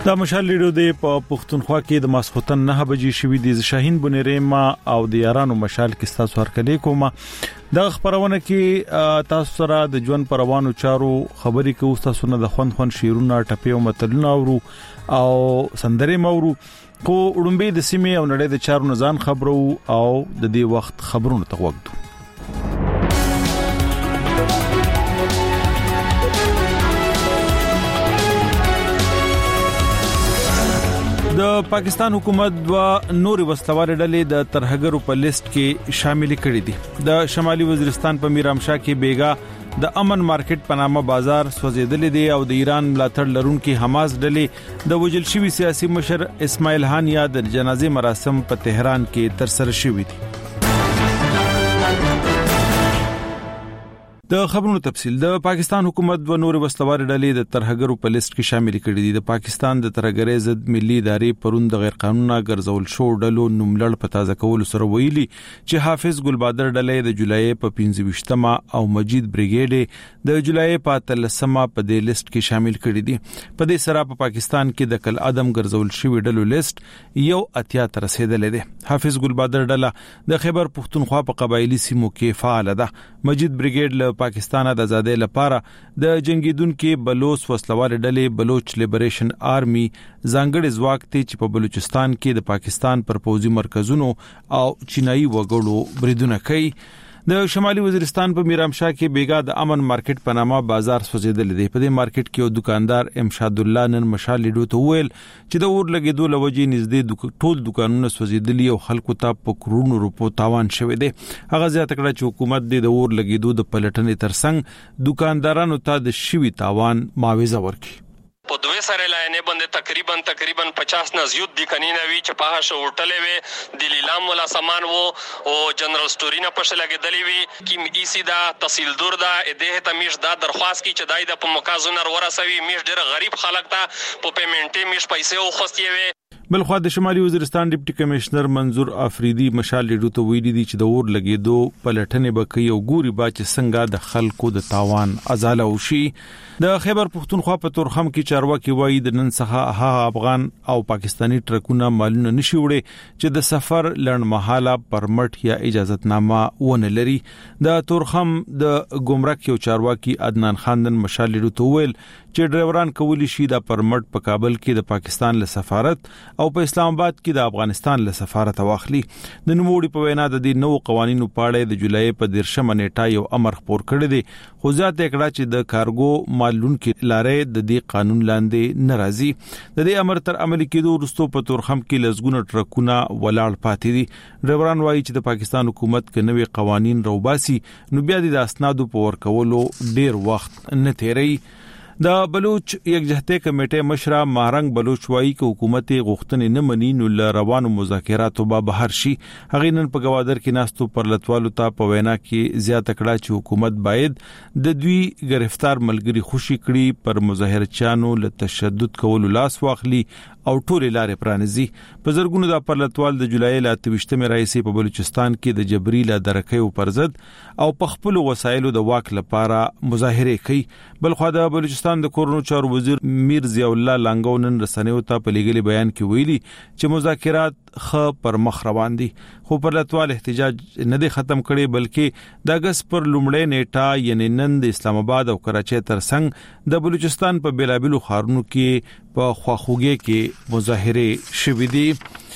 دا مشال لیډو د پښتونخوا کې د ماسختن 9 بجې شوې د شاهین بنریما او د یارانو مشال کې تاسو ورکړې کومه د خبرونه کې تاسو سره د ژوند پروانو چارو خبرې کوو تاسو نه د خوند شیرونه ټپي او متلونه اورو او سندرې مورو کو وړمبه د سیمې او نړۍ د چارو نزان خبرو او د دې وخت خبرونه توغدو د پاکستان حکومت و نور وسلوال ډلې د ترهګرو په لیست کې شامل کړي دي د شمالي وزیرستان په میرامشاه کې بیګا د امن مارکیټ په نامه بازار سوځیدل دي او د ایران ملاتړ لرونکي حماس ډلې د وجل شوی سیاسي مشر اسماعیل هانیا د جنازې مراسم په تهران کې ترسره شوې دي د خبرونو تفصیل د پاکستان حکومت و نور وسلوال ډلې د ترهګرو په لیست کې شامل کړي دي د پاکستان د ترهګرۍ ضد ملي ادارې پروند غیر قانوني ګرځول شو ډلو نوملړ په تازه کول سره ویلي چې حافظ ګلبادر ډلې د جولای په 15مه او مجید بریګیډ د جولای په 13مه په دې لیست کې شامل کړي دي په دې سره په پاکستان کې د کل ادم ګرځول شوی ډلو لیست یو اتیا تر رسیدلې ده حافظ ګلبادر ډله د خیبر پښتونخوا په قبایلی سیمو کې فعال ده مجید بریګیډ پاکستان د آزادۍ لپاره د جنگیدونکو بلوچ وسلوال ډلې بلوچ لیبریشن آرمي ځانګړي ځواک ته چې په بلوچستان کې د پاکستان پر پوځي مرکزونو او چینایي وګړو بریدونه کوي د شمالي وزیرستان په میرامشاه کې بیګا د امن مارکیټ په نامه بازار سوځیدل دی په دې مارکیټ کې یو دکاندار امشاد الله نن مشال لیډو ته ویل چې د اور لګیدو لوجې نږدې ټول دکانونه سوځیدل او خلکو ته په کرونو روپو تاوان شوه دی هغه زیاته کړه چې حکومت د اور لګیدو د پلټنې ترڅنګ دکاندارانو ته د شوی تاوان معاوضه ورکړي په دوه سره لاینې باندې تقریبا 50 نه زیات د کنینه وی چې په هغه هوټل وی د لیلام ولا سامان وو او جنرال سټورینا په شل لګیدلی وی کیم ایسی دا تحصیلدار دا دغه تمیش دا درخواست کی چې دای د په مکازونر ورسوي میش ډیر غریب خلک ته په پیمنټي میش پیسې او خوستي وی بلخو د شمالي وزیرستان ډیپټي کمشنر منظور افریدي مشال لیډو ته ویلي دي چې د اور لګیدو پلټنې بکې او ګوري با چې څنګه د خلکو د تاوان ازاله وشي د خیبر پښتونخوا په تورخم کې چارواکي وایي د نن څخه افغان او پاکستانی ټرکونه مالونه نشي وړي چې د سفر لړمحاله پرمټ یا اجازهتنامه ونه لري د تورخم د ګمرک یو چارواکي عدنان خاندن مشال لیډو ته ویل چې ډرایوران کولی شي د پرمټ په کابل کې د پاکستان له سفارت او په اسلام آباد کې د افغانستان له سفارت واخلي د نوموړي په وینا د دې نو قوانینو په اړه د جولای په 13مه نیټه یو امر خپور کړی دی خو ځاته کړه چې د کارګو مالونکو لارې د دې قانون لاندې ناراضي د دې امر تر عملي کېدو وروسته په تورخم کې لزګونه ټرکونه ولاړ پاتې دي ډرایوران وایي چې د پاکستان حکومت کې نوې قوانين روباسي نو بیا د اسنادو په ورکولو ډیر وخت نه تیری د بلوچ یکجهتي کمیټې مشره مارنګ بلوچ وايي چې حکومت غوښتنې نه مني نو روانو مذاکراتو به بهر شي هغه نن په گوادر کې ناستو پر لټوالو ته په وینا کې زیاته کړه چې حکومت باید د دوی گرفتار ملګری خوشي کړي پر مظاهرچیانو له تشدد کولو لاس واخلي او ټول لارې پرانیزي په زرګونو د پرلطوال د جولای ل 28مه راځي په بلوچستان کې د جبري ل درکې پر ضد او په خپل وسایلو د واک لپاره مظاهره کوي بلخو د بلوچستان د کورونو چارو وزیر میر ضیاء الله لنګو نن رسنیو ته په لګلي بیان کې ویلي چې مذاکرات خ پر مخ روان دي خو پرلطوال احتجاج نه دي ختم کړي بلکې د اگست پر لومړی نیټه یعنی نن د اسلام آباد او کراچۍ ترڅنګ د بلوچستان په بیلابلو ښارونو کې په خواخوږي کې مظاهره شوې دي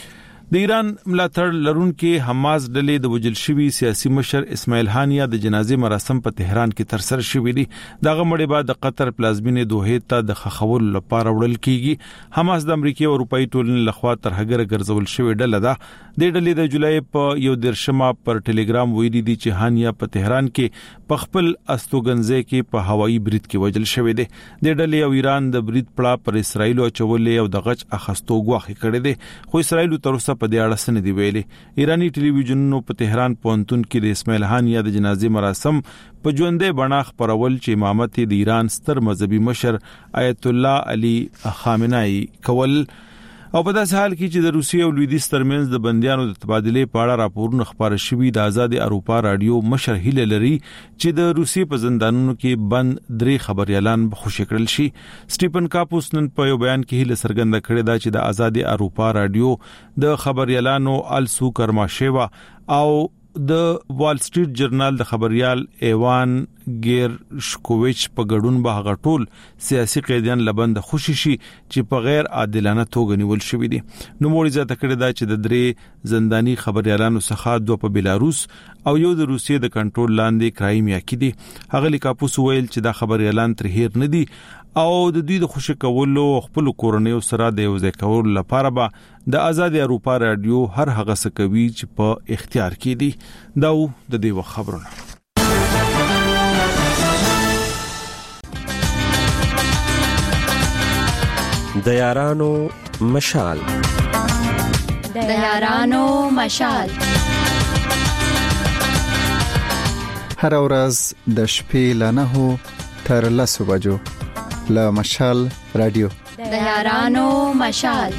د ایران ملاتړ لرونکي حماس ډلې د وجل شوی سیاسي مشر اسماعیل هانیا د جنازې مراسم په تهران کې ترسره شوې دي دغه مړی بعد د قطر پلازمینې دوحې ته د خخول لپاره وړل کیږي حماس د امریکای او اروپאי ټولنې لخوا ترهګر ګرځول شوی ډله ده د ډلې د جولای په 13مه پر ټلګرام ویلي دي چې هانیا په تهران کې په خپل استوګنځي کې په هوایي برید کې وژل شوی دی د ډلې او ایران د برید پړه پر اسرایل او چولې او د غچ اخستو غواخي کړی دی خو اسرایل تر اوسه په دې اړه سن دی ویلي ایرانی ټلویزیونونو په تهران پونتون کې د اسماعیل هانیا د جنازې مراسم په ژوندې بڼه خبرول چې امامت د ایران ستر مذهبي مشر آیت الله علي خامنه‌ای کول او په داسې حال کې چې د روسیې او لویدیځ ترمنځ د بندیانو د تبادلې په اړه راپورونه خبره شوي د آزاد اروپا رادیو مشر هیله لري چې د روسیې په زندانونو کې بند 3 خبريالان خوشی کړل شي. سټیفن کاپوس نن په یو بیان کې هیله څرګنده کړې ده چې د آزاد اروپا رادیو د خبريالانو السو کرماشيوا او د وال سټریټ جرنال د خبريال ایوان ګیرشکوویچ په ګډون به هغه ټول سیاسي قیدیان لبند خوشی شي چې په غیر عادلانه توګه نیول شوی دي. نو موري زیاته کړی دا چې د 3 زنداني خبريالانو څخه 2 په بلاروس او یو د روسیې د کنټرول لاندې کرایمیا کې دي. هغه لیکاپوس ویل چې دا خبريالان تر هیر نه دي او د دوی د خوشی کولو خپل کورنیو سره د یو ځای کولو لپاره به د آزاد اروپا رادیو هر هغه څه کوي چې په اختیار کې دي. دا د دې خبرونه. د یارانو مشال هر ورځ د شپې ل 9 تر 10 بجو له مشال رادیو د یارانو مشال.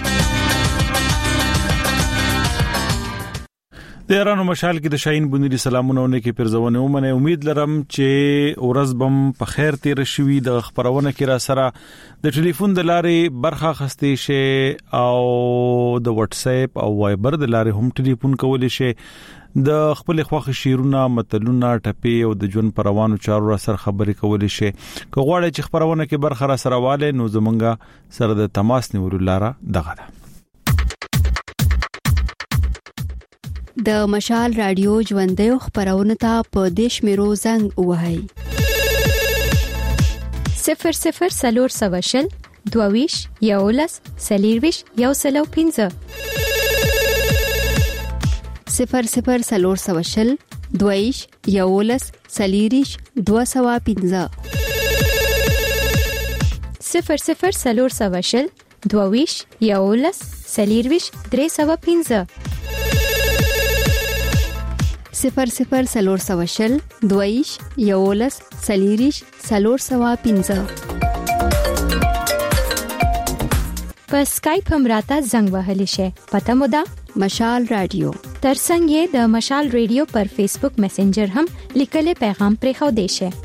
د یارانو مشال کې د شاهین بنيري سلامونه کې پرځونه ومنه. امید لرم چې ورځ بم په خیر تیر شوي. د خبرونه کې را سره د ټلیفون د لارې برخه خستې شي او د واتس اپ او وایبر د لارې هم ټلیفون کولای شي. د خپل خوخه شیرونه متلونه ټپي او د جون پروانو چارو سره خبرې کولای شي. که غواړئ چې خبرونه کې برخه را سره واله نو زمونږه سره د تماس نیولو لاره دغه ده. د مشال رادیو ژوندۍ خبرونه ته په دیش میرو زنګ وهاي 00 سلور 22 یولس سلیرویش یو سلو 15 00 سلور 22 یولس سلیریش 215 00 سلور 22 یولس سلیرویش 315 00 سلور 22 یولس سلیریش 315 په اسکایپ هم راته زنګ وهلی شي. پته مو ده مشال رادیو. ترڅنګ یې د مشال رادیو پر فیسبوک میسنجر هم لیکلي پیغام پرې خو دی شي.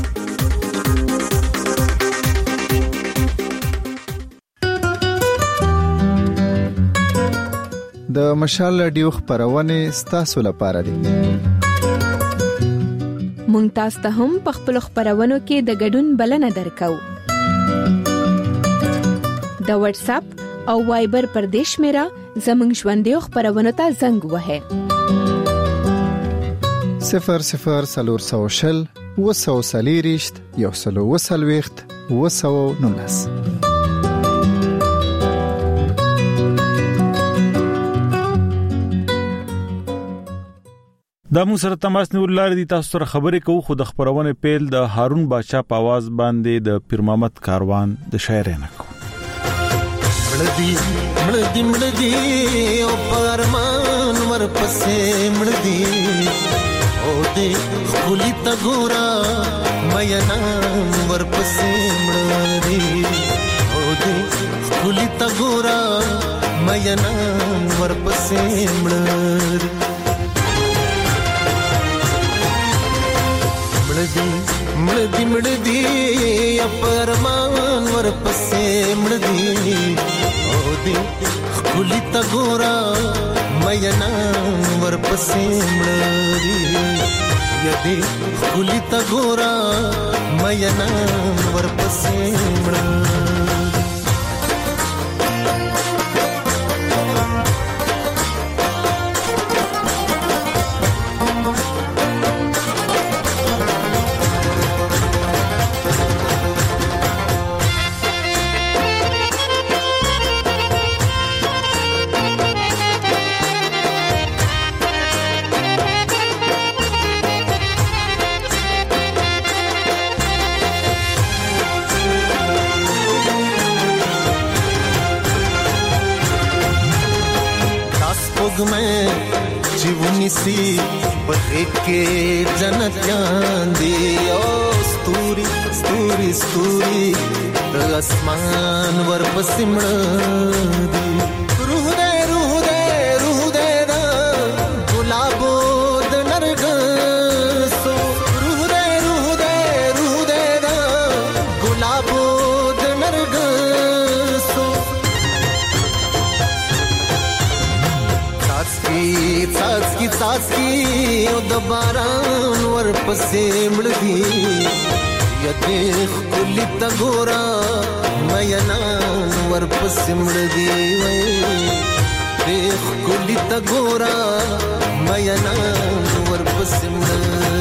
د مشال رادیو خبرونه ستاسو لپاره دي. مونږ تاسو ته هم په خپل خبرونو کې د ګډون بلنه درکو. د واتس اپ او وایبر پر دیش میرا زمنګ ژوندۍ خبرونه ته زنګ وهه 00 سلور 200 سلیریشت یو سلو وسلويخت 219. دا مو سره تماس نیول لري دي. تاسو سره خبرې کوو خو د خبرونه پیل د هارون بادشاہ په आवाज باندې د پیر محمد کاروان د شاعرانه کو. مړدي او پرمان ور پسې مړدي او دې خولي تا ګورا مېنا ور پسې مړدي او دې خولي تا ګورا مېنا ور پسې مړدي مړدي پرمان ور پسې مړدي او دې خولي تا ګورا مېنا ور پسې مړدي یا دې خولي تا ګورا مېنا ور پسې مړدي में जीवनी सी बहे के जन्नत जांदी ओ स्तूरी स्तूरी स्तूरी आसमान वर पसिमड़ दी ساسکی او د باران ورپسې مړ دي یدې خلی تا ګورا مینان ورپسې مړ دي وای دې خلی تا ګورا مینان ورپسې مړ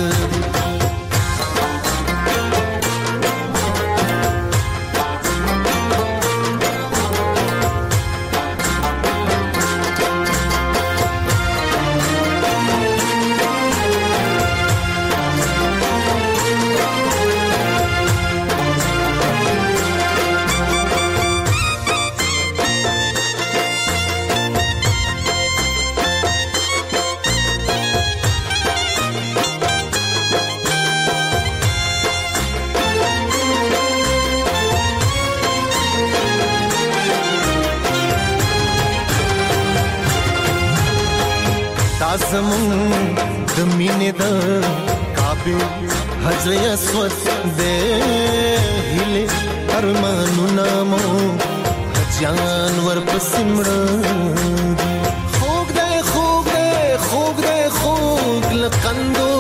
زمون د مینې د کعبه حجر اسود دې هله ارمانونه مو حجان ورپسې مړ خوګ دې خوګ دې خوګ دې خوګ لکندو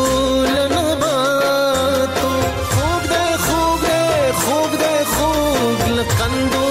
لنباتو خوګ دې خوګ دې خوګ دې خوګ لکندو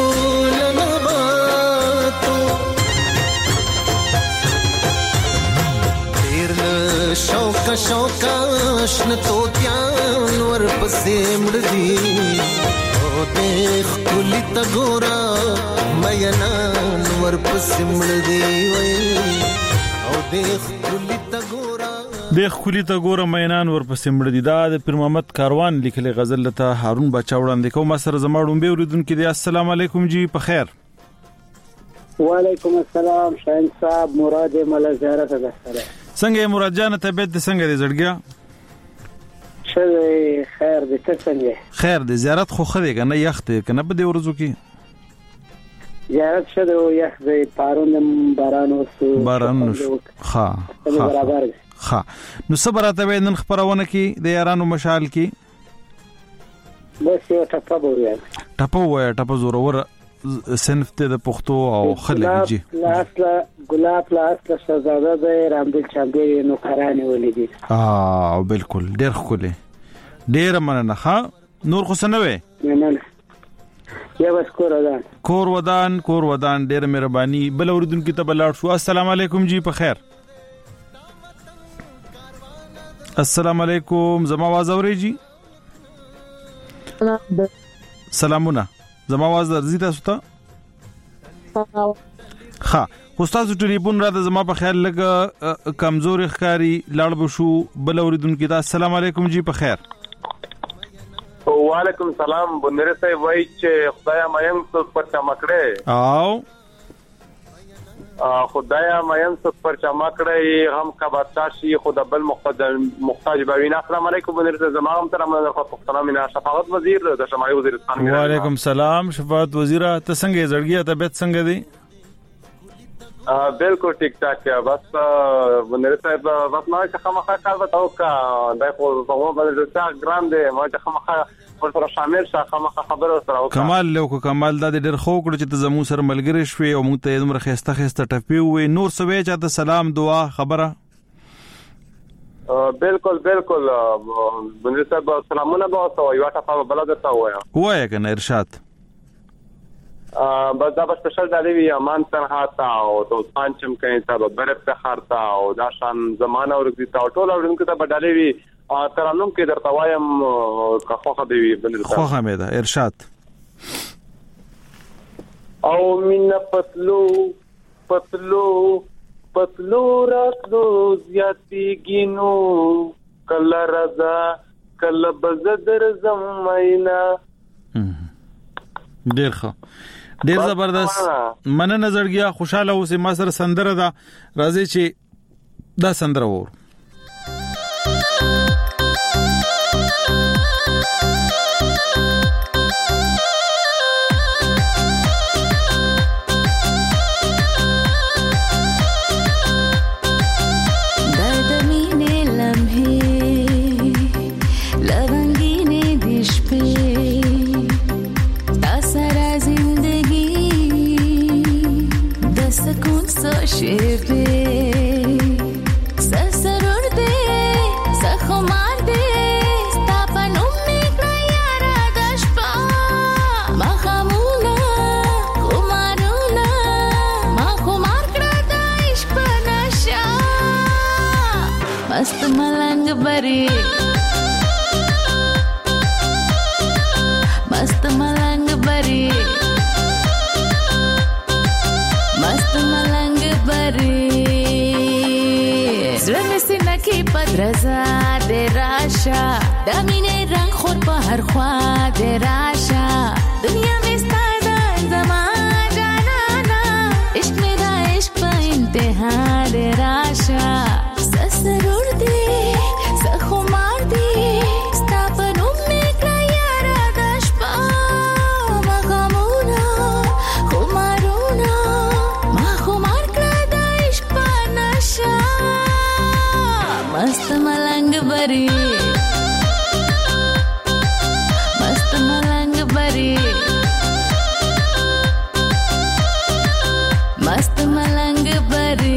شوکا شوکا شن توتیان ورپسې مړ دي او دیخ کلی تا ګورا مینان ورپسې مړ دي وای او دیخ کلی تا ګورا مینان ورپسې مړ دي. دا د پیر محمد کاروان لیکلي غزل ته هارون بچا وړاندې کوم. سره زماړم به اوریدونکو دي. السلام علیکم جی په خیر. وعلیکم السلام شاهین صاحب مراد مل زیارت ده سره څنګه مراد جان طبيعت څنګه دې زړګیا شه خیر دې څنګه خیر دې زیارت خو خدي کنه یخت کنه په دې ورځو کې زیارت شه دې یخ دې پارون باران ها نو صبرته نن خبرونه کې د یارانو مشال کې بس یو ټپه زورور صنف ته د پښتو او خلک جی ګلاب لاس شهزاده د رامدل چامبیر نو کرانه ولیدي بالکل ډېر خولي ډېر مننه ها نور خو سنوي نه یا بس کور ودان ډېر مهرباني بل اوریدونکو ته بلاړ شو. السلام علیکم جی په خیر. السلام علیکم زما आवाज اوري جی سلامونه زما आवाज درځي تاسو ته ها استاد ټلیفون را د زما په خیال لګ کمزور ښکاری لاړ بشو بل اوریدونکو ته. السلام علیکم جی په خیر. وعلیکم السلام بندره صاحب وای چې خدایا مایم څو پر چمکړې او خدایا مایم څو پر چمکړې هم کا بادشاہي خدا بل محتاج بوینا. السلام علیکم بندره زما هم تر منځ خو پښتنه مینا شفاعت وزیر د شمالي وزیرستان. وعلیکم السلام شفاعت وزیره ته څنګه زړګیا طبيعت څنګه دی؟ بالکل ٹھیک ٹھاک بس بندره صاحب بس ما چې خامخا کار وتاو کا دای خو په مو باندې څا ګرام دی ما چې خامخا پر سره شامل شاه خامخا خبر سره کمال له کمال د ډېر خو کړ چې ته زمو سره ملګری شوي او موږ ته عمر خسته ټپی وي نور سوي چې ته سلام دعا خبره بالکل بندره صاحب سلامونه به تاسو یو ټاپه بلد ته وای کنه ارشاد بس دا سپیشل دالوی امان تنها تا او تو پانچم کین تا بر په خارتا او دا شان زمانہ ورګی تا ټول اورونکو ته بدالوی ترانم کې درته وایم خو دی بندر خو حمیدا ارشاد او من پتلو راتلو زیاتی گینو کله رضا کله بزدر زمینا. ډیر ښه ډیر زبردست مننه زړګیا خوشاله اوسې ما سره سندره ده راځي چې دا سندره وور Shibe, sasa بری मस्त मलंग बरी मस्त मलंग बरी زړه سي نکي پدرزا د راشا د مینې رنگ خور په هر خوا د راشا دنیا مې ستاده زما جانانا عشق مې دا عشق په انتها د راشا سسرور دی سخمار دی ستا په نوم مې کړه یاره د شپه مغمونه خمارونه ما خمار کړه د عشق په نشه मस्त मलंग बरी मस्त मलंग बरी मस्त मलंग बरी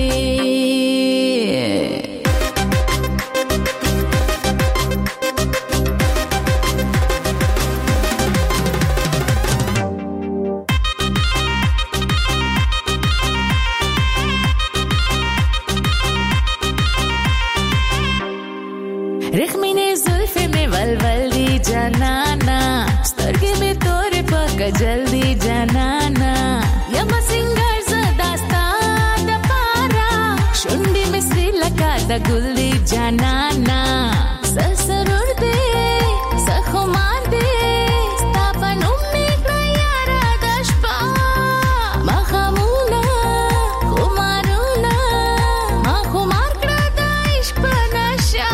رخمینه زلفه می ولول دی جانانا سترګې می تورې پک جلدی جانانا یم سنگر زداستا د پارا شونډې می سری لکه د ګل دی جانانا سسرور دی سخمار دی ستا په نوم می کړه یاره د شپه مخمونه خمارونه ما خمار کړه د عشق په نشه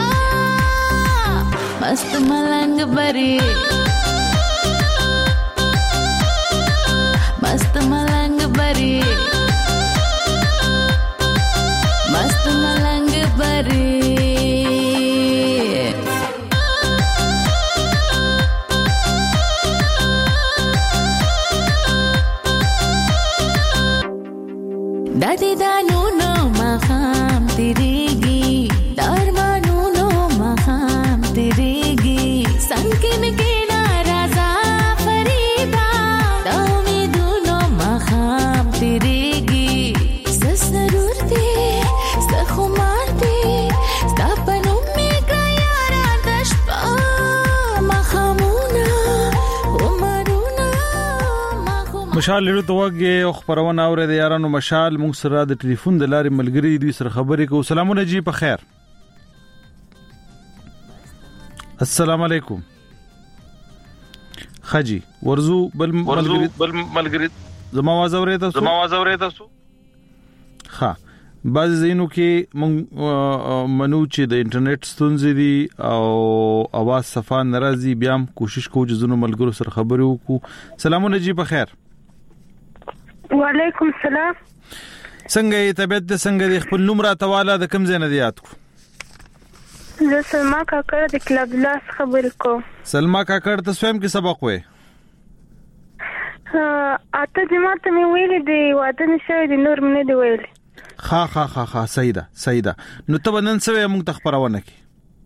मस्त मलंग बरी मस्त मलंग बरी मस्त मलंग बरी दादी दानू नो मखाम तिरेगी दरमानू नो मखाम तिरेगी संकिन के नाराजा फरीदा दामी दूनो मखाम तिरेगी ससरूर दे सखुमार दे स्तापनू में गयारा दशपा मखामुना उमरुना مشال لري توګه او خبرونه اوره د یارانو مشال موږ سره د ټلیفون د لارې ملګری دوی سره خبرې کوو. سلامونه جی په خیر. السلام علیکم. خجی ورزو بل ملګری زما आवाज اورې تاسو ها بعض زینو کې مونږ منو چې د انټرنیټ ستونزې دي او आवाज صفه ناراضي بیا هم کوشش کوو چې زونو ملګرو سره خبرې وکړو. سلامونه جی په خیر. وعلیکم السلام. څنګه طبيعت د څنګه د خپل نوم را تواله د کم ځای نه دی یاد کو؟ زه سلما کاکړ د کلب لاس خبرې کوم. سلما کاکړ ته سویم کې سبق وې؟ اته جماعت مې ویلې دی واده نشوي د نور مې دی ویلې. ها سیدا نو ته نن سوې موږ تخبرونه کی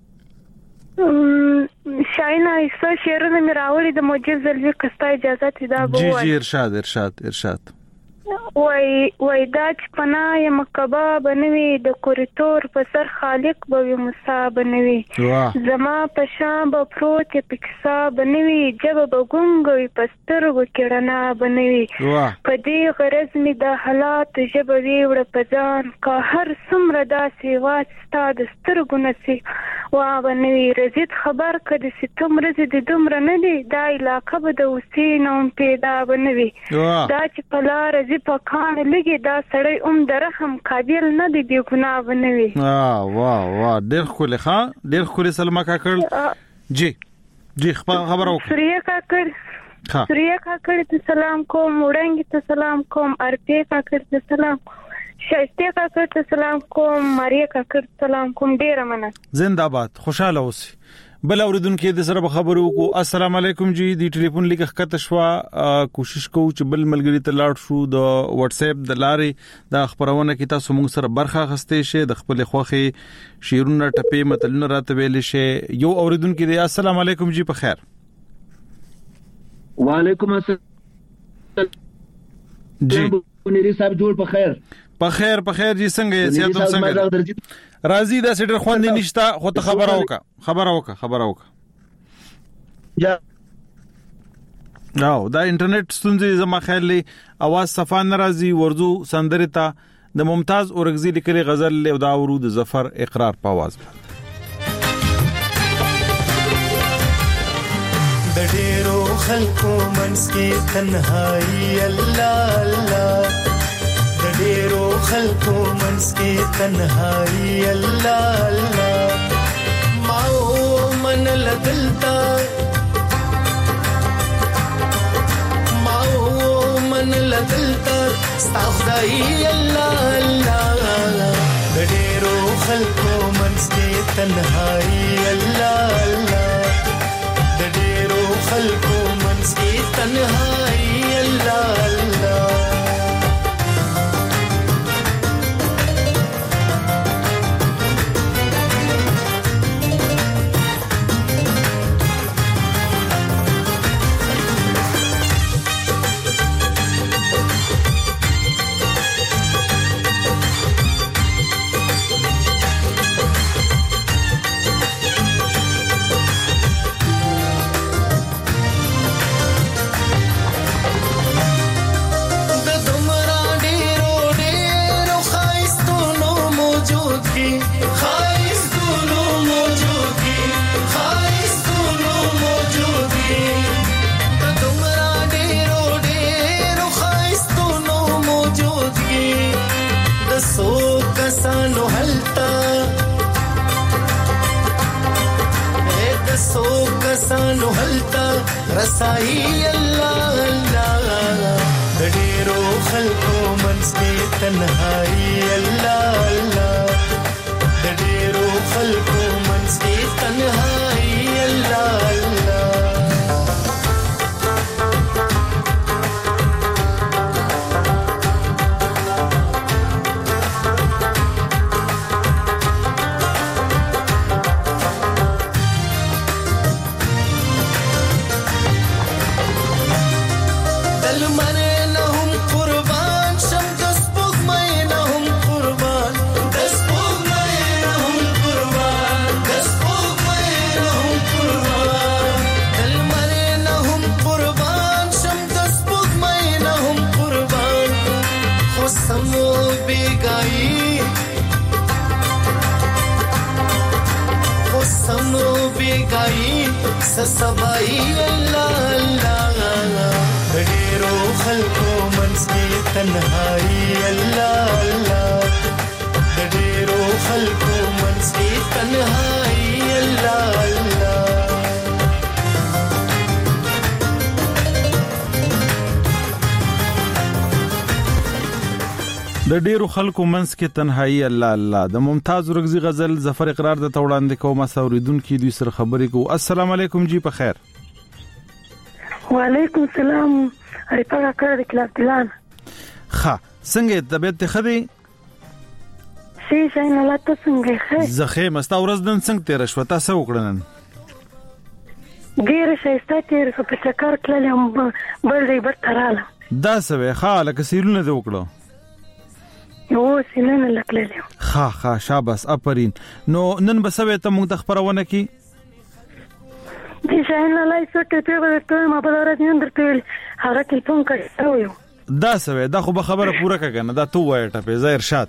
شاینه ایسو شعرونه مې راوړي د موجز زلوی کستا اجازه ته دا بوای. جی ارشاد وای دا چې پنا یم مکبا بنوي د کوریتور په سر خالق به موسی بنوي زما په شام به پروت پکسا بنوي جب به ګونګوي پستر وکړنا بنوي په دې غرض می د حالات جب ویوړ پځان کا هر څومره داسې واستا د سترګو نسی وا بنوي رزید خبر کړي چې تم رزید دومره نه دی دا علاقه به د وسینوم پیدا بنوي دا چې پلا رزید په کان لګي دا سړی درهم قابل نه دی بی ګناه بنوي. واه ډېر خو سلمہ کاکړ جی خبر او سریه کاکړ ته سلام کوم وړنګ ته سلام کوم ارپی کاکړ ته سلام شایسته کاکړ ته سلام کوم ماریا کاکړ ته سلام کوم ډیر مننه. زنده‌باد خوشاله اوسئ. بل اوریدونکو د سره خبرو کو. السلام علیکم جی دی ټلیفون لیک خطه شوا کوشش کوو چې بل ملګری ته لاړ شو د واتس اپ د لارې د خبرونه کې تاسو موږ سره برخه غستې شه د خپل خوخي شیرونه ټپې متلونه راته ویل شي. یو اوریدونکو دی السلام علیکم جی په خیر. وعلیکم السلام جی نری صاحب جوړ په خیر. په خیر جی څنګه یې سیادت څنګه راضی دا سټر خوندې نشتا خو ته خبره وکا یا نو دا انټرنیټ ستونزې زما خیال له اواز صفا ناراضي ورزو سندره تا د ممتاز اورغزي لیکلي غزل له دا ورود ظفر اقرار په आवाज د ډېرو خلکو منځ کې تنهایی الله الله د ډېرو خلکو منځ کې تنهایی الله الله ما من لدلتا من لدلتا استغفري الله الله د ډېرو خلکو منځ کې تنهایی الله الله د ډېرو خلکو منځ کې تنهایی الله الله سانو هلتا رسائی الله الله د ډېرو خلکو منځ کې تنهایی الله الله د ډېرو خلکو منځ کې تنهایی الله الله سبای الله الله د ډېرو خلکو منځ کې تنهایی الله الله د ډېرو خلکو منځ کې تنهایی الله الله د ډیرو خلکو منځ کې تنهایی الله الله د ممتاز اورغزي غزل ظفر اقرار د توړاندې کوم سوریدونکو دوی سره خبرې کو السلام علیکم جی په خیر وعلیکم السلام اړیپا کړه د کلاس دلان ښه څنګه طبيعت خدي شي څنګه لاته څنګه زخه مستا ورځ دن څنګه تیر شو تاسو وکړنن ډیر شایسته تیر په چکر کړلم بل دی برتراله دا سوي خاله کسیرونه دی وکړو یو سینه لکللې ها شاباس اپرین نو نن بسوي ته موږ د خبرونه کی دي څنګه لای څه ته ورته ما په لاره دي اندرته هغه ټلیفون کړو دا سوي دا خو به خبره پوره کړه دا تو وای ټپه زه ارشاد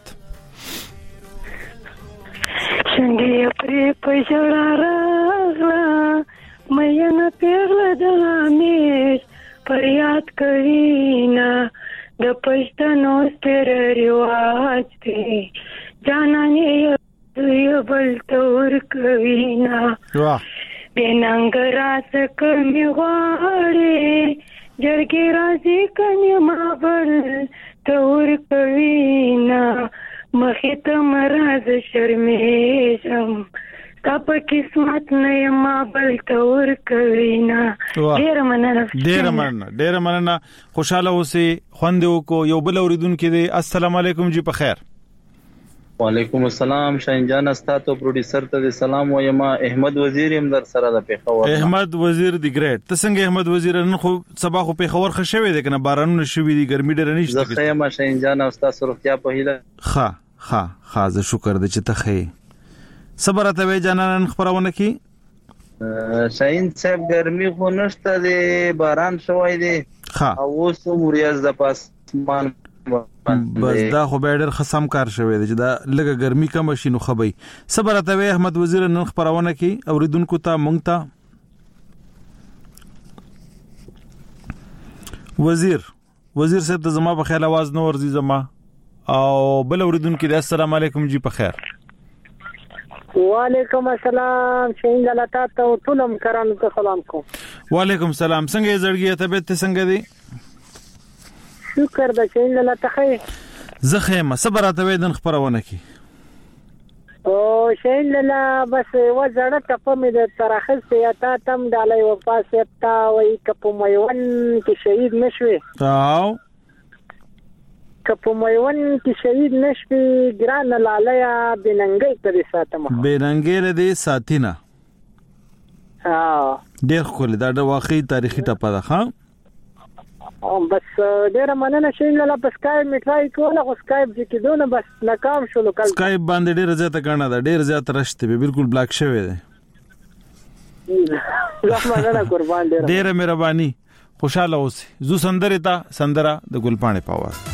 څنګه پرې پېژړا راغلا مې نه پیغله د امیر پر یاد کړینا د پښتنو ستر رواج دی جانانې یو بل تور کوینا بننګ راس کمي غواړي جرګي راځي کني ما بل تور کوینا مخې ته مرز شرمېږم تا په قسمت نه ما بل تور کوینا ډېر مننه خوشاله اوسې خوندو کو یو بل اوریدونکو دې السلام علیکم جی په خیر وعلیکم السلام شاهین جان استاتو پروډوسر ته سلام وایم احمد وزیر هم در سره د پیښور احمد وزیر دی ګریټ ته څنګه احمد وزیر نن خو سبا خو پیښور خښوي دي کنه بارانونه شوي دي ګرمي ډېر نشته زه یم شاهین جان استاسو روغتیا په هیله ها زه شکر دې چې ته خې صبر ته وې جانان خبرونه کی شاهین صاحب ګرمي خو نشته دی باران شوی دی او اوس مریاض د پاسمان بس دا خو به ډېر خصم کار شوی دی چې دا لګه ګرمي کم شي نو خبي صبر ته وې احمد وزیر نن خبرونه کی اوریدونکو ته مونږ ته وزیر صاحب ته زما په خیال आवाज نو ورزي زما او بل اوریدونکو ته السلام علیکم جی په خیر وعلیکم السلام شاهین لاله ته ټولم کرانو ته سلام کوم وعلیکم السلام څنګه زړګي طبيعت څنګه دی شکر د شاهین لاله ته خې زخه ما صبر ته وې خبرونه کی او شاهین لاله بس و زړه ټپه مې د ترخص یا تا تم ډالۍ و پاسه تا وای کپ مېون کې شهید نشوي او کپ مېون کې شهید نشوي ګران لاله یا بننګي کړي ساتمه بننګي دې ساتینا ډېر خول دا د واقعي تاریخي ټپه ده ها بس ډېر مننه شاهین لاله په سکایپ میټرای کوله خو سکایپ چې کېدونه بس ناکام شو لوکل سکایپ باندې ډېر زیاته غاڼه ده ډېر زیات رشته به بالکل بلاک شوی دی زما قربان ډېر مهرباني خوشاله اوسې زو سندره تا سندره د ګلپانې په आवाज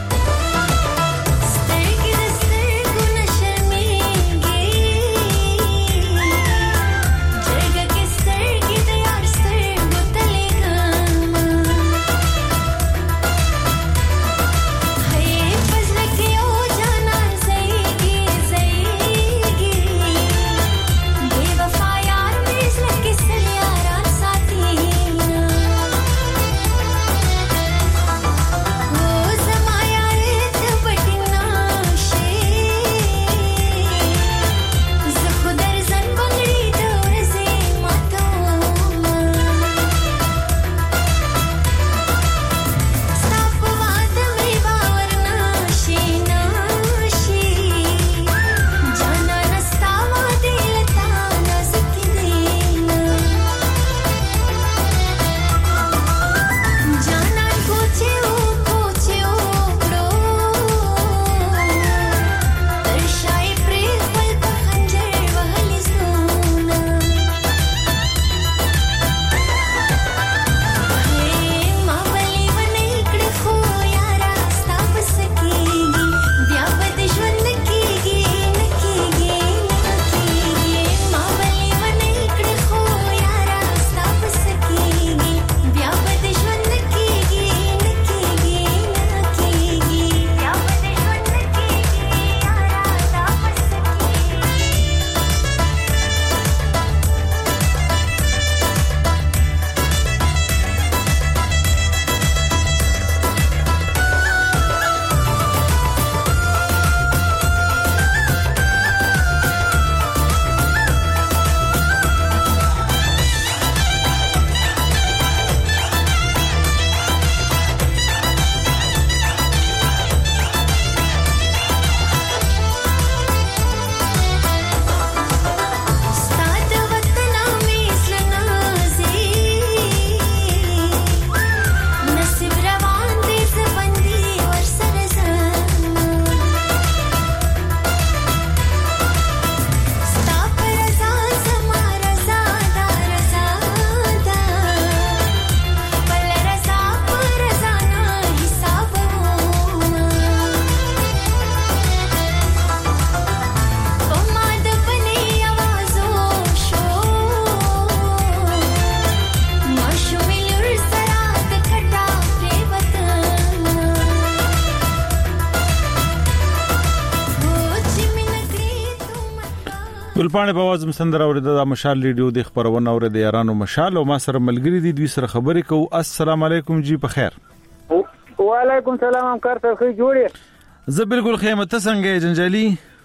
ګلپانې په आवाज مسندر اورید د مشال ریډیو د خبرونه اورید یارانو مشال او ما سره ملګری دي دوی سره خبرې کوو السلام علیکم جی په خیر وعلیکم السلام همکار ته خې جوړې زه بالکل خیمت څنګه جنجالي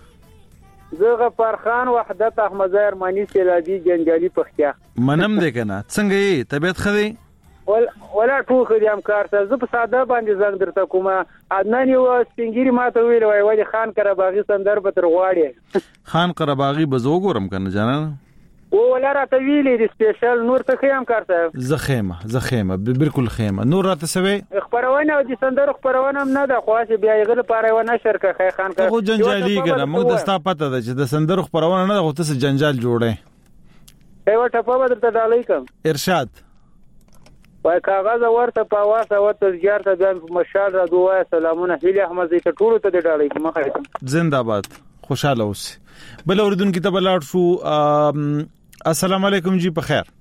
زه غفار خان وحدت احمد ارمانی سیلادي جنجالي پختیا منم دې کنه څنګه یې طبيعت خدي ولا ټوخه دي همکار ته زه په ساده باندې زنګ درته کوم عدنان یو سپینګيري ماته ویل وای خان قرباغي سندر به تر غواړي خان قرباغي به زه وګورم کنه جانان او ولا راته ویلې د سپیشل نور ته خیم کارته زخیمه بالکل خیمه نور راته سوي خبرونه او د سندر خبرونه هم نه ده خو چې بیا یې غل پاره و نشر کا خان کا خو جنجالي کنه موږ د ستا پته ده چې د سندر خبرونه نه ده خو ته جنجال جوړه ایو ټپه بدرته ډالۍ کوم ارشاد وای کاغذ ورته په واسه ورته زیارت د مشال را دوه سلامونه هیله احمد زی ته ټولو ته ډالۍ کوم خیر زنده‌باد خوشاله اوس بل اوردون کی ته بلاړ شو السلام علیکم جی په خیر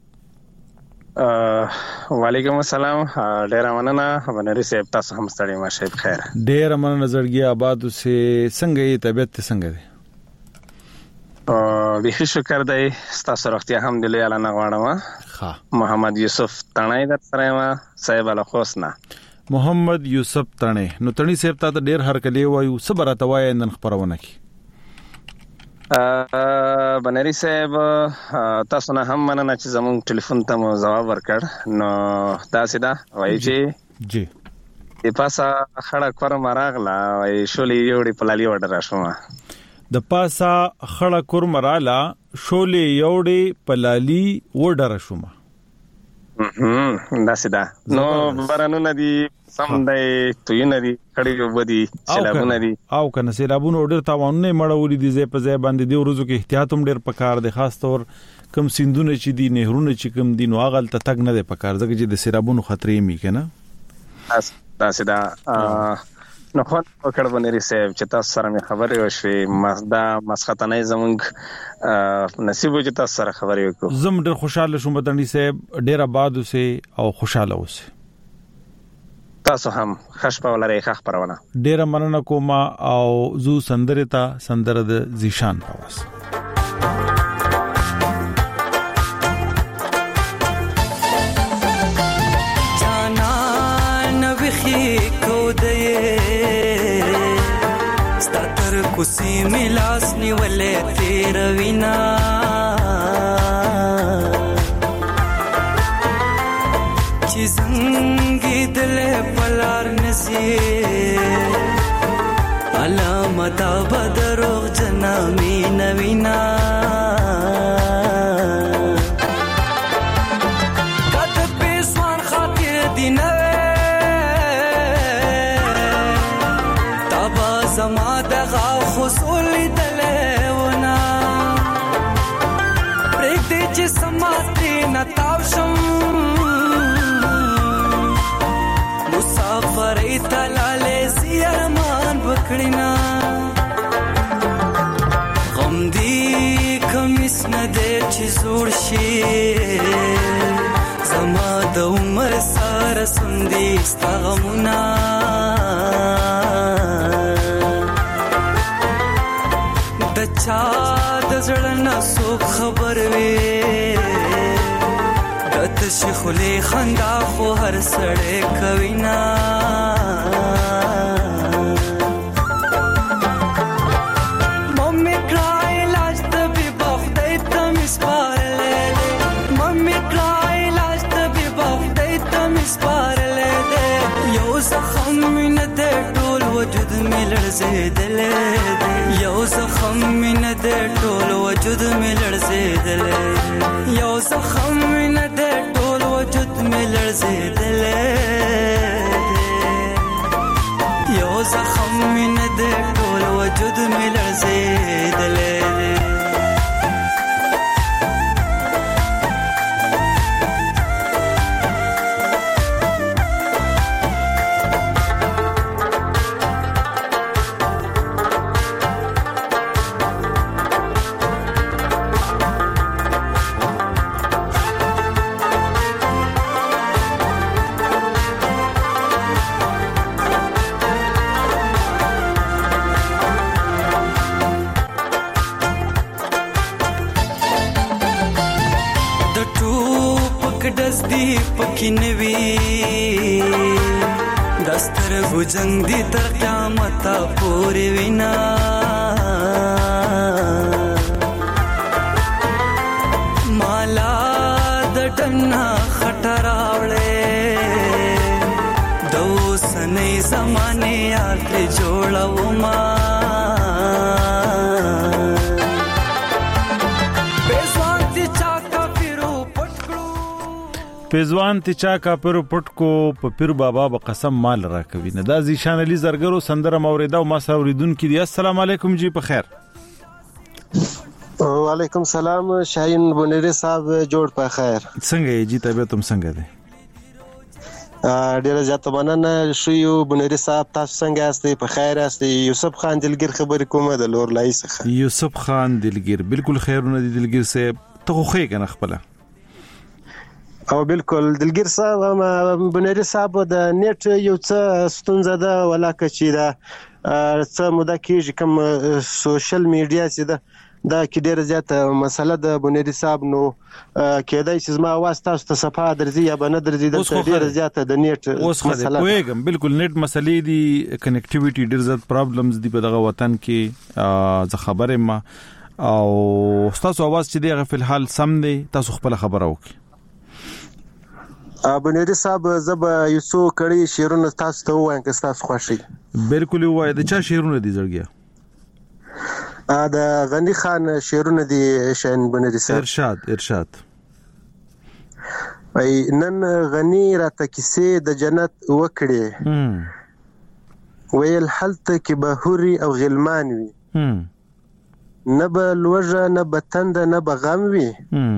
وعلیکم السلام ډیر مننه بنری صاحب تاسو هم ستړي ما شي بخیر ډیر مننه زړګي آباد سه څنګه یې طبيعت څنګه دی به شکر دی تاسو روغتیا الحمدلله الله نه غواړم محمد یوسف تڼای در سره ما صاحب له خوسنا محمد یوسف تڼای نو تڼي صاحب ته ډیر هر کلی وایو صبر اتوای نن خبرونه کی بنری صاحب تاسو نه هم مننه چې زموږ ټلیفون ته مو جواب ورکړ نو دا سیدا وایي چې جی د پاسا خړه کور مراغلا وایي شولې یوړي پلالي وډر راشوما د پاسا خړه کور مرالا شولې یوړي پلالي وډر راشوما دا سیدا نو برانو ندی سم دی تو ندی کړي ودی سیلابونه دي او کنه سیلابونه ډېر تاوانونه مړولې دي زې په ځای باندې دی ورځو کې احتیاط هم ډېر پکار دی خاص طور کم سیندونه چې دي نهرونه چې کم دي نو هغه ته تک نه دی پکار ځکه چې د سیلابونو خطرې می کنه دا سیدا نو خو کړه بنری صاحب چې تاسو سره مې خبرې وشوي مزدا مسختنه زمونږ نصیب چې تاسو سره خبرې وکړو زم ډېر خوشاله شوم بدنی صاحب ډېر آباد اوسه او خوشاله اوسه تاسو هم خشپه ولري ښه خبرونه ډېر مننه کوم او زو سندره د زیشان پاوس جانا نوخي کو کوسی ملاس نیولې تیر وینا چې زنګي دل پلار نسی علامت بدروغ جنامي نوینا کد پیسوان خاطر دینه تابا زما دغه خصول دلونه پرېږدې چې سماتې نتاوشم مسافرې تلالې زیارمان بکړینا غم دې کمیس نه دې چې زوړ شي زما د عمر سره سندې ستا غمونه چا د زړه نه څوک خبر وي د شیخلې خندا خو هر سړی کوي نه ممې کړای لاس ته به بخدای ته مسپارلې ممې کړای لاس ته به بخدای ته مسپارلې یو زخم مینه دې ټول وجود مې لړزېدلې یو زخم مینه دې ټول وجود مې لړزېدلې یو زخم مینه دې ټول وجود مې لړزېدلې یو زخم مینه دې ټول وجود مې لړزېدلې پکینوي دستر غجنګ دي تر قیامت پورې وینا مالا د ټنا خټراوړې ته جوړو ما پیزوان تی چا کا پر پټ کو په پیر بابا به قسم مال را کوي نه دا زیشان علي زرګرو سندره موریدا او ما سوریدون کې دی. السلام علیکم جی په خیر. وعلیکم السلام شاهین بونری صاحب جوړ په خیر. څنګه جی طبيعت هم څنګه ده؟ ډیره زیاته مننه شو بونری صاحب تاسو څنګه یاست؟ په خیر یاست؟ یوسف خان دلګر خبرې کومه د لور لای څخه. یوسف خان دلګر بالکل خیرونه دي دلګر صاحب ته خو خې کنه خپل او بالکل دلګر صاحب بنيري صاحب د نیټ یو څه ستونزه ده ولاکه چې دا څه موده کېږي کوم سوشل میډیا چې دا کې ډېر زیاته مسله د بنيري صاحب نو کېدای چې زما आवाज تاسو ته صفه درځي یا بنه درځي د ډېر زیاته د نیټ مسله وګم بالکل نیټ مسلې دي کنیکټیویټي ډېر زیات پرابلمز دي په دغه وطن کې زه خبره ما او تاسو आवाज چې دی غو فلحال سم دی تاسو خپل خبره وکړئ. بنيري صاحب زب یوسو کړي شیرونه تاسو ته وایم که تاسو خوشي. بالکل وای د چا شیرونه دي زړګیا؟ دا غنی خان شیرونه دي شین بنيري صاحب. ارشاد ای نن غنی راته کیسه د جنت وکړي ویل حلته کې بهوري او غلمان وي نه به لوجه نه به تند نه به غم وي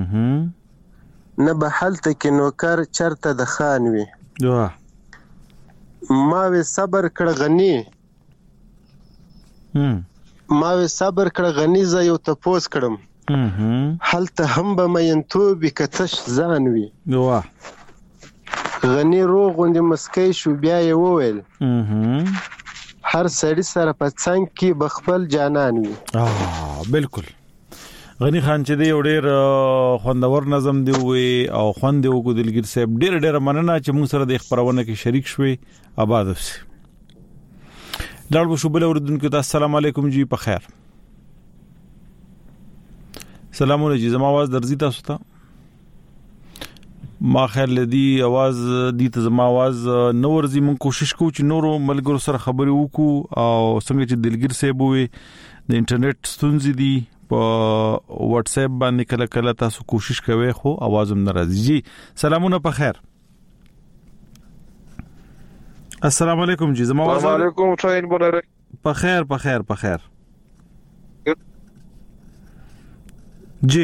نه به حلته کې نوکر چرته د خان وي ما وی صبر کړ غنی زه یو تپوس کړم حلته هم به مینتوبې کتش ځان وي. غنی روغ غوندې مسکی شو بیا یې وویل هر سړي سره په څنګ کې به خپل جانان وي. بالکل غنی خان چې دی ډېر خوندور نظم دی وي او خوند دی وګ دلګر صاحب ډېر مننه چې موږ سره د خبرونه کې شریک شوي. آباد اوسئ. لاړ شو بل اوردونکو ته السلام علیکم جی په خیر. سلام علیکم زما आवाज درځي تاسو ته؟ ما خیر لدی आवाज دي ته زما आवाज نور زی مون کوشش کوو چې نورو ملګرو سره خبرې وکړو او څنګه چې دلګر صاحب وي د انټرنیټ ستونزې دي په واتس اپ باندې کله کله تاسو کوشش کوئ خو आवाज هم ناراضي. جی سلامونه په خیر. السلام علیکم جی زما आवाज علیکم شاهین بونری په خیر جی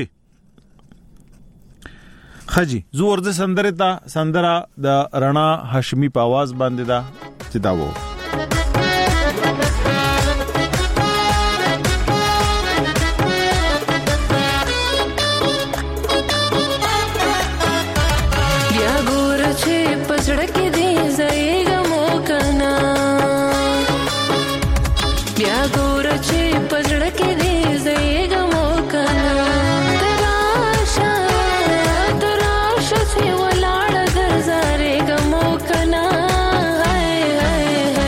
خجی زور د سندره د رڼا هاشمی په आवाज باندې دا چې دا وو ولاړ در زاره ګمو کنا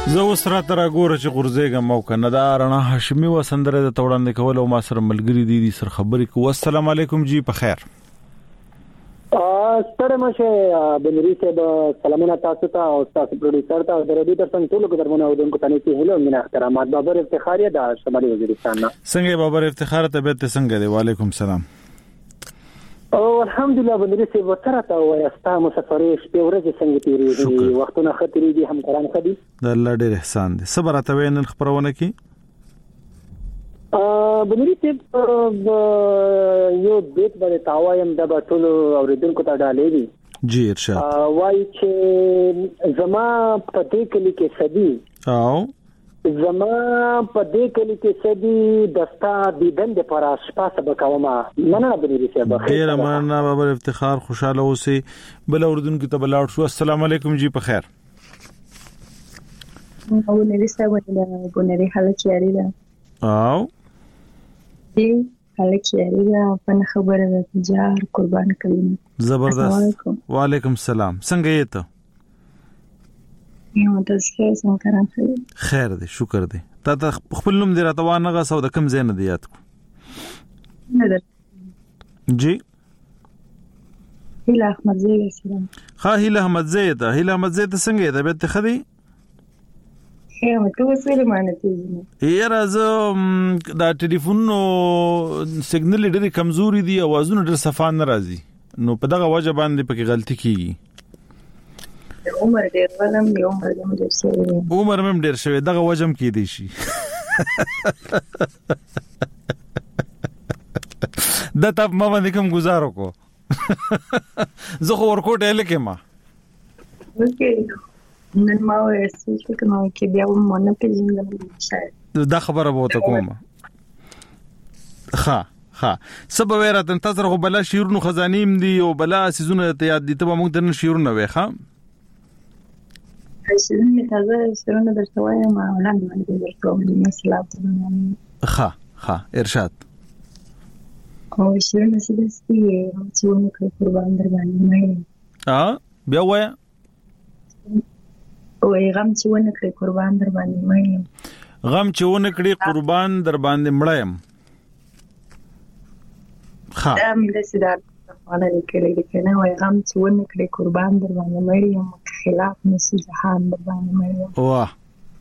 زه اوس راته راګوره چې غورځېږم او کنه دا رڼا هاشمي وسندره د توړاندې کول او ما سره ملګری دي سر خبرې کوو. السلام علیکم جی په خیر. ستړی مشه بنوري صاحب، سلامونه تاسو ته او تاسو پروډوسر ته او د ریډیو ترڅنګ ټولو قدرمنو اودونکو ته نیکی هلو مینا احترامات. بابر افتخاریه د شمالي وزیرستان نه څنګه بابر افتخار طبيعت څنګه دی؟ وعلیکم السلام. او الحمدلله بنوري صاحب ترته واستا مسافرې شپې ورځې څنګه تیریږي؟ وختونه خطرې دي، همکاران خدي د الله ډېر احسان دي. صبر راته وینل خبرونه کی بنوري صاحب یو بیت باندې تاوایم د ټول اوریدونکو ته ډالې دي. جی ارشاد. وای چې زما په دې کلی کې سدي او زما په دې کلی کې سدي دستا دیدن د پراش پاسه بکوما مننه بنوري صاحب. ډیر مننه بابر افتخار، خوشاله اوسئ. بل اوریدونکو ته بلاړ شو. السلام علیکم جی په خیر. بنوري صاحب بنوري حالت یاري ده او حالک یاري په خبره ده تجار قربان کړم. زبردست. وعلیکم السلام. څنګه یې ته؟ یو تاسو څنګه خیر دی، شکر دی. تا خپل نوم دی راته وانه غسو د کم زین دی یاد کو؟ جی هیله احمد زید سلام. ها هیله احمد زید. هیله احمد زید څنګه دی؟ به ته خدي ته وسره مانته یاره زه دا ټلیفون سیګنل ډېر کمزوري دي، اوازونه ډېر صفا نه راځي، نو په دغه وجه باندې پکې غلطي کیږي. عمر ډېر ولم دی، عمر مم ډېر شوی، دغه وجم کې دی شي. دا تاسو ما باندې کوم گزارو کو زه خو ورکوټ الکه ما نن ما وایي چې کومه کې بیا مونږ په ځینګل شاید دا خبره وته کومه. ها سبا ورته تاسو غو بلا شیرونو خزانیم دی او بلا سيزونه ته یاد دي ته موږ درن شیرونه وې ښا شیرونه تازه شیرونه درته وایم وړاندې باندې درته وایم مثلا ها ارشاد. او شیرونه سدستي چې ونه کړ قربان در باندې مې بیا وای او غم چې ونه کړ قربان در باندې مې غم چې ونه کړ قربان در باندې مړم. ها دا مې د سیدار خپل لیکلي دي کنه وای غم چې ونه کړ قربان در باندې مې خلاف نشي جهان در باندې مې واه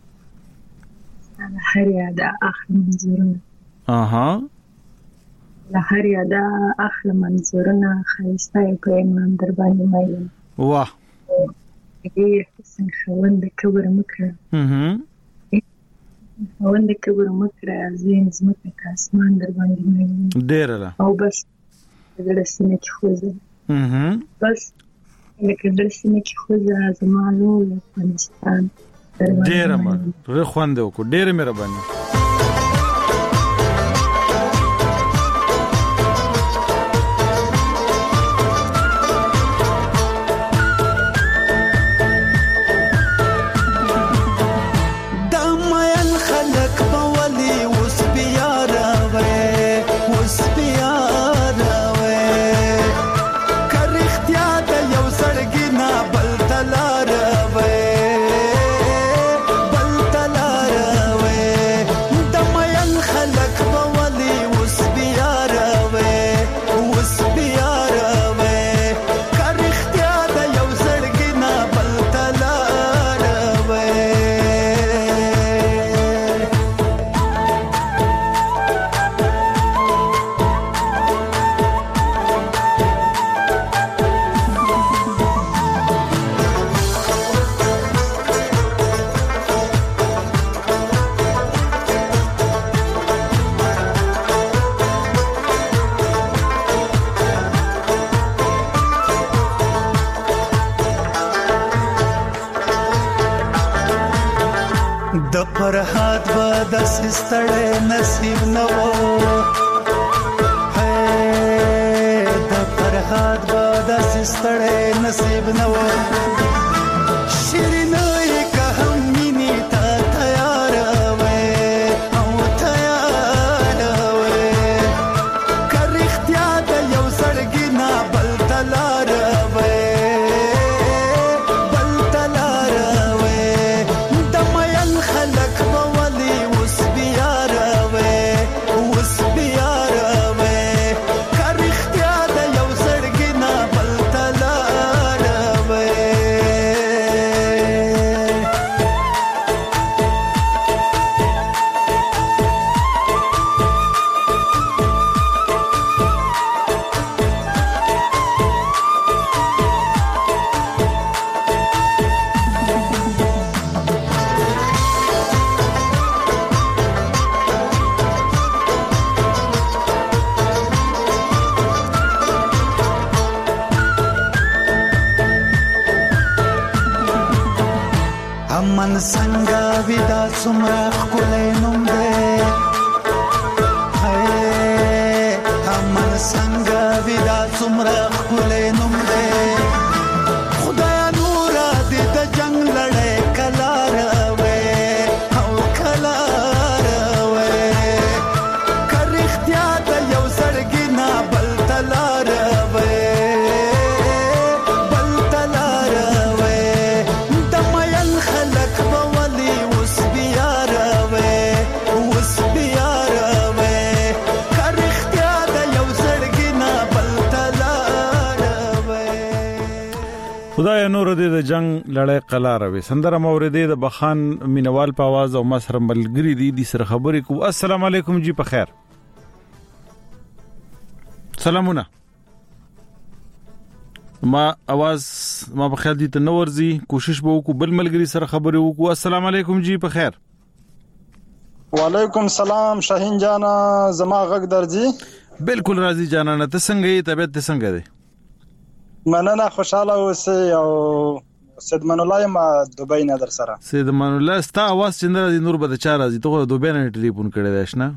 انا هر یاده اخر منظورونه لهر یاده اخر منظورونه خیسته په ایمان در باندې مې واه دې حسن خوند کبر مکره خوند کبر مکره زین زمکه کاسمان در باندې مې ډیر لا او بس دغه سینې کې خوځه بس لکه دغه سینې کې خوځه زمانو افغانستان ډیر ما خوند وکړ. ډیر مهرباني. فرحات به د سستړې نصیب نه وو د فرحات به د سستړې نصیب نه وو شیرینه که هم مینې ته تیار وې او تیار وې که رښتیا د یو زړګي نه بل ته لار وې بل ته لار وې د مین امن څنګه ودا څومره ښکلی نوم دی امن څنګه ودا څومره ښکلی نوم دی خدای نور دې د جنگ لړۍ کلا راوي او کلا راوي کر اختیار د یو سړګي نه بل تلار راوي بل تلار راوي د مېل خلک بولي اوس بیا راوي اوس بیا راوي کر اختیار د یو سړګي نه بل تلار راوي خدای نور دې د جنگ لړۍ قلا راوي سندره موردې د بخان مینوال په आवाज او مسر ملګری دي سره خبرې کو. السلام علیکم جی په خیر سلامونه ما आवाज ما په خیال دي ته نورځي کوشش به وکړو بل ملګری سره خبرې وکړو. السلام علیکم جی په خیر وعلیکم سلام شاهین جانا زما غږ درځي بالکل راځي جانا نه ته څنګه یې طبيعت ته څنګه دی مننه خوشاله اوسې او سید من الله ما دوبۍ نه در سره سید من الله ستا आवाज څنګه دی نور به چا راځي ته دوبۍ نه ټلیفون کړی دی شنه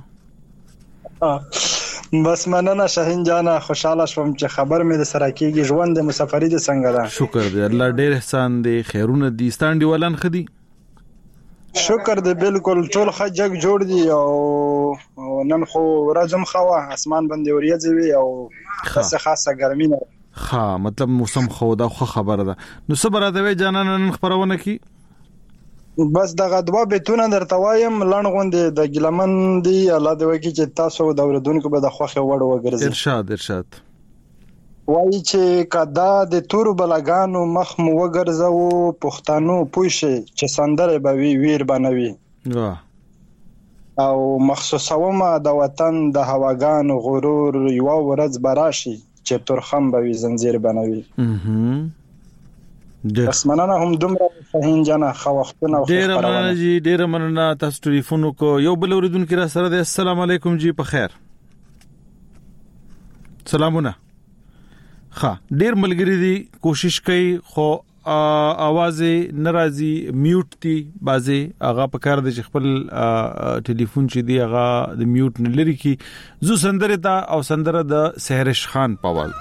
بس مننه شاهین جانا خوشاله شوم چې خبر مې د سره کېږي ژوند د مسافری د څنګه ده شکر دی الله ډېر احسان دی خیرونه دي ستانډي ولن خدي شکر دی بالکل ټول خجګ جوړ دي او نن خو راځم خوا اسمان باندې وریځي وي او خاصه ګرمي نه ها مطلب موسم خو دا خو خبره ده نو صبر راځي جانان نن خبرونه کی بس دغه دوا بهتونه درته وایم لړ غوندې د ګلمن دی الله دې وکړي چې تاسو د اوردونکو به د خوخه وړ وګرځي ارشاد وایي چې کدا د تور بلګانو مخ مو وګرځو پښتنو پوښي چې سندره به ویر بنوي او مخصوصومه د وطن د هواګانو غرور یو ورځ براشي چې ترخم به وي زنجیر بنوي بس مننه هم دومره شاهین جانا خو وختونه ډیر مننه جی ډیر مننه تاسو ټلیفون کو یو بل اوریدونکو را سره د السلام علیکم جی په خیر سلامونه ها ډیر ملګری دي کوشش کوي خو आवाज ناراضي میوټ دي بازي هغه په کار د خپل ټلیفون چې دی هغه د میوټ نه لري کی زو سندره دا او سندره د سحرش خان په आवाज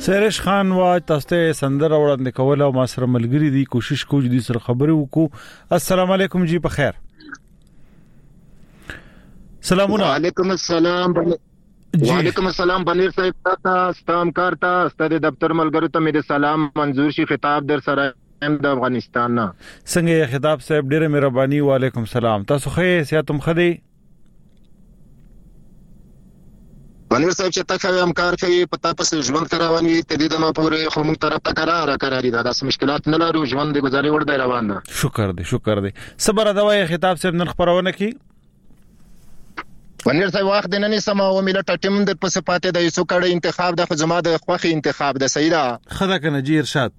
سریش خان وا تاسو ته سندره وړاندې کول او ما سره ملګری دي کوشش کوم دي سره خبرې وکړو. السلام علیکم جی په خیر. سلامونه. وعلیکم السلام. وعلیکم السلام بنیر صاحب تاسو ستام کارتا ستاسو دفتر ملګرو ته مې سلام منظور شي خطاب در سره د افغانستان نه. څنګه خطاب صاحب ډیره مهرباني. وعلیکم السلام. تاسو خې سیاتم خدي بنیر صاحب چې تاسو هم کار کوي پتا پس ژوند کراوانی ته دې د ما پورې خو موږ طرف ته قرار دي دا مشکلات نه لرو ژوند د گزارې ور دی روان ده. شکر دی صبر دوا خطاب صاحب نن خبرونه کی بنیر صاحب وخت نه سم او ملت ټیم د پسپاته د یسو کړه انتخاب د خزما د خوخي انتخاب د سیدا خدا کنه جی ارشاد.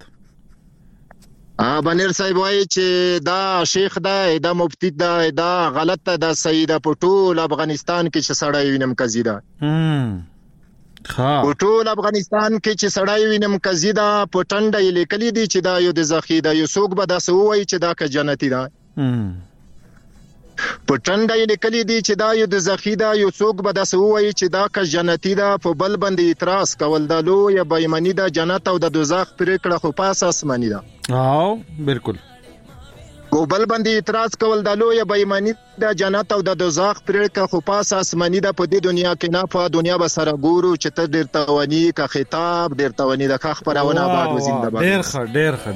بنیر صاحب وایي چې دا شیخ دا مفتی دا غلط ده سیدا په ټول افغانستان کې چې سړی وینم کزیدا په ټول افغانستان کې چې سړی وینم کزیدا په ټنډه لیکلي دي چې دا یو د زخیدا یو څوک به دا سووي چې دا که جنتی ده په ټنډه لیکلي دي چې دا یو د زخیدا یو څوک به دا سووي چې دا که جنتی ده په بل باندې اعتراض کول د لوی بېمنی ده جنت او د دوزخ پرېکړه خو پاس اسمنی ده. بالکل کو بل باندې اعتراض کول د لوی بېمنی ده جنت او د دوزخ پرېکړه خو پاس اسمنی ده. په دې دنیا کې نه په دنیا به سره ګورو چې ته ډیر توانی کا خطاب ډیر توانی د خخ پرونه آباد و زنده باد. ډیر ښه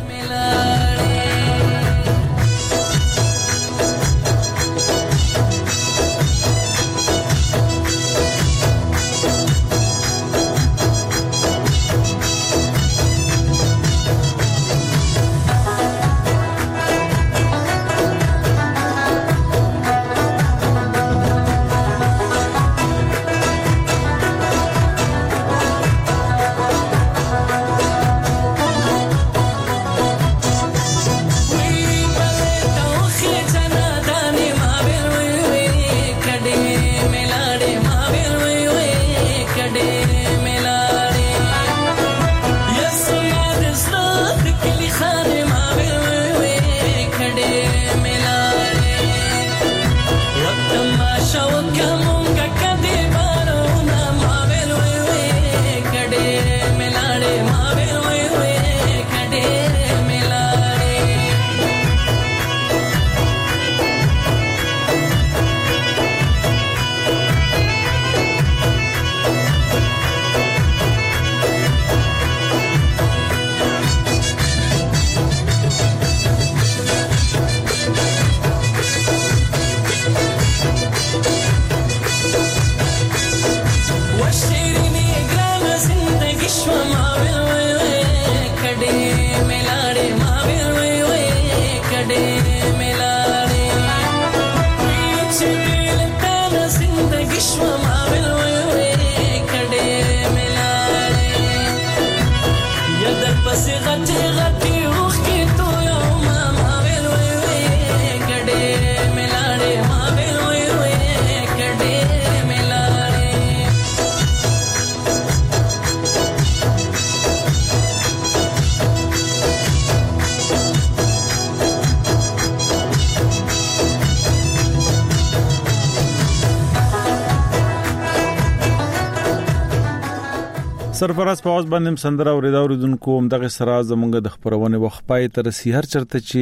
سرفراز په اوس باندې سندره اوریدونکو هم دغه سره زمونږ د خبرونه وخت پای تر سي هر چرته چې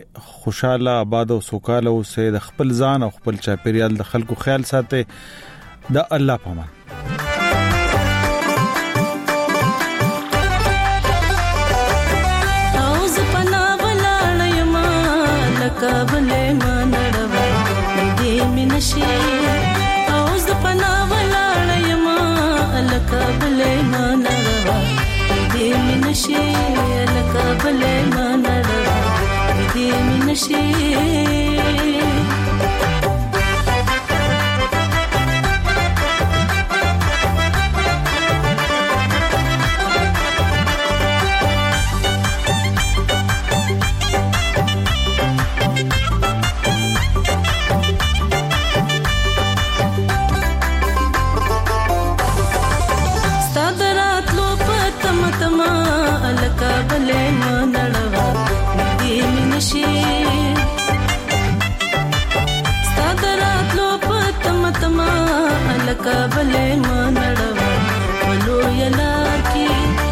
خوشاله آباد او سوکاله او سه د خپل ځان او خپل چاپیریال د خلکو خیال ساتي د الله پامان. اوس پنا ولاړ یم لکبلې منړو دې منشي اوس پنا ولاړ یم لکبلې منړو دې منشي لکبلې منړو دې منشي کابل منړو ولو یلار کی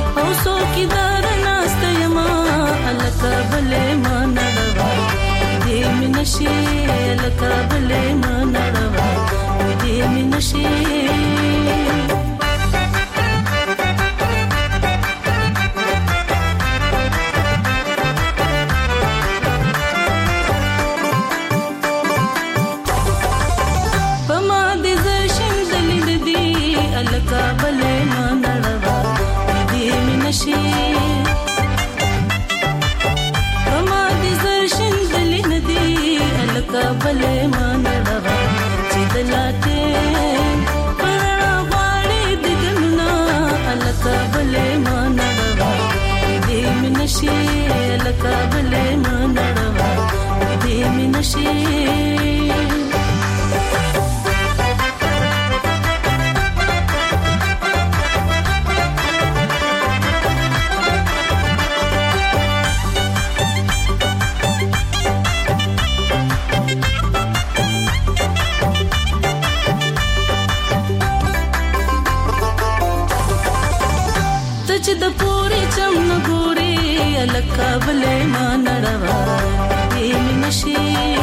نشي لکه بلې منړوا دې مې نشي پما دې زشن دلید دي لکه بلې منړوا دې مې نشي کابلې مانړوا چې دلاته پرنا باندې دګنا الکابلې مانړوا دې منشي الکابلې مانړوا دې منشي چې د پوری چم ګوري الکابلې مانړوا دې منشي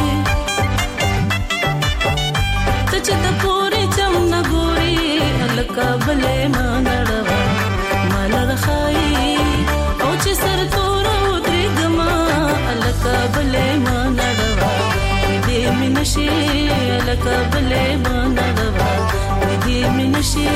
چې د پوری چم ګوري الکابلې مانړوا مالر خای او چې سر تور درګما الکابلې مانړوا دې منشي الکابلې مانړوا دې منشي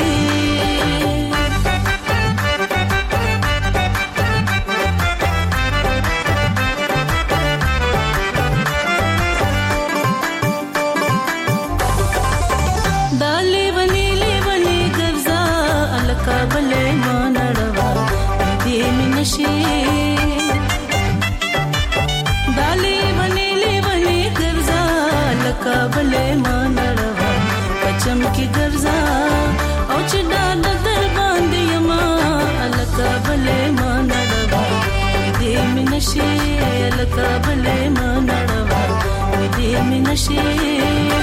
کابلې مانړوا دې منشي دالي بنيلي بني ګرځا لکابلې مانړوا پچم کې ګرځا او چې ډاډ در باندې یما لکابلې مانړوا دې منشي لکابلې مانړوا دې منشي